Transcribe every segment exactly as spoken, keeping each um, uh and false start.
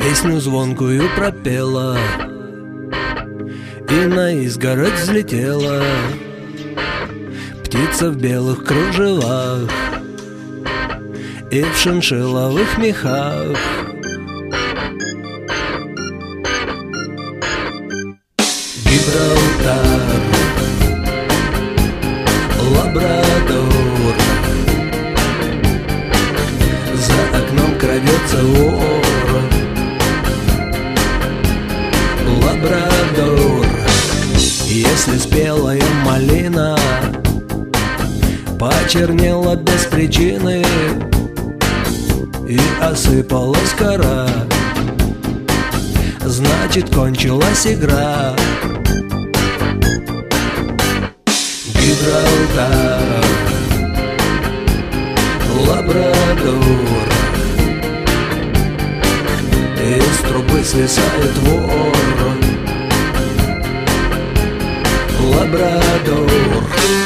Песню звонкую пропела и на изгородь взлетела птица в белых кружевах и в шиншилловых мехах. Гибралтар, Лабрадор, за окном крадется вор. Лабрадор, если спелая малина почернела без причины и осыпалась кора, значит, кончилась игра. Гибралтар, Лабрадор, из трубы свисает вор. Лабрадор.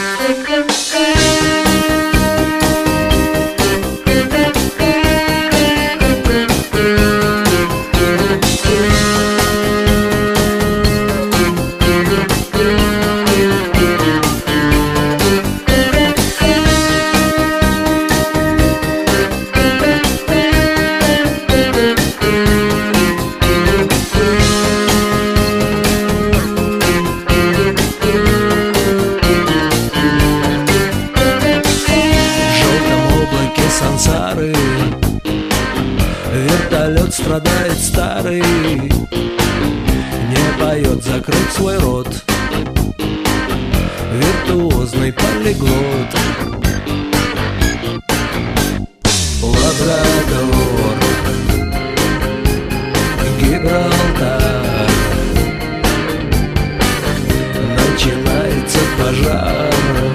Сансары вертолет страдает старый, не поет закрыть свой рот, виртуозный полиглот. Лабрадор, Гибралтар, начинается пожар.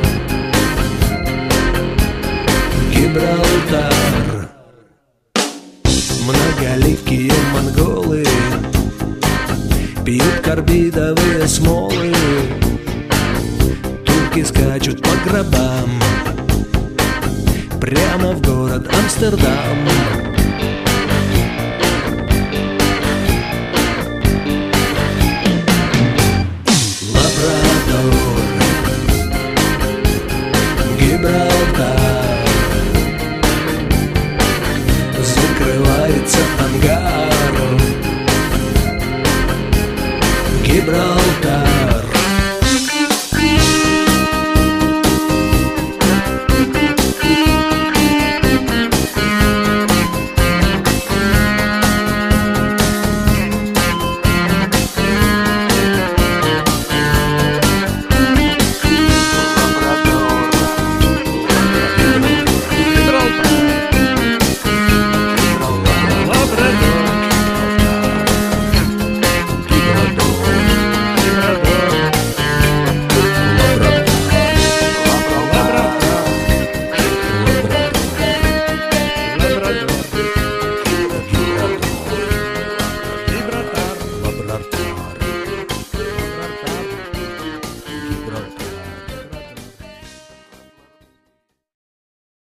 Гибралтар. Многоликие монголы пьют карбидовые смолы, турки скачут по гробам прямо в город Амстердам.